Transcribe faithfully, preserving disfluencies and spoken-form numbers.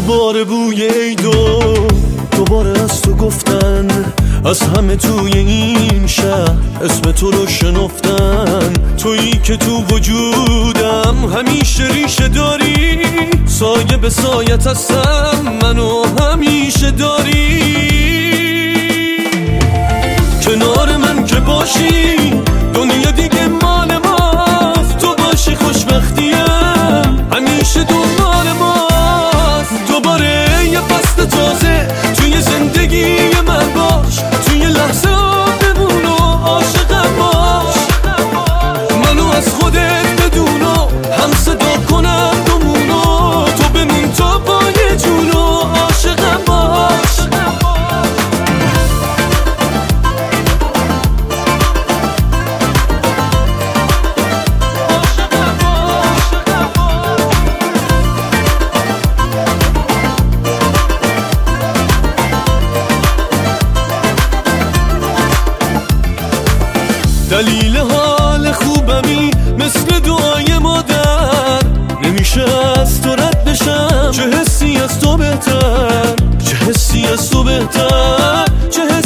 دوباره بوی عیدو دوباره از تو گفتن، از همه توی این شهر اسم تو رو شنفتن. تویی که تو وجودم همیشه ریشه داری، سایه به سایت هستم منو همیشه داری. کنار من که باشی دنیا دیگه مال ماست، تو باشی خوشبختیم همیشه دنبال ماست. دوباره یه فصل تازه توی زندگی من باش، توی لحظه ها بمون و عاشقم باش. منو از خودت بدون و هم صدا کنم دومونو، تو بمون تا پای جون و عاشقم باش. دلیل حال خوبمی مثل دعای مادر، نمیشه از تو رد بشم، چه حسی از تو بهتر، چه حسی از تو بهتر، چه حسی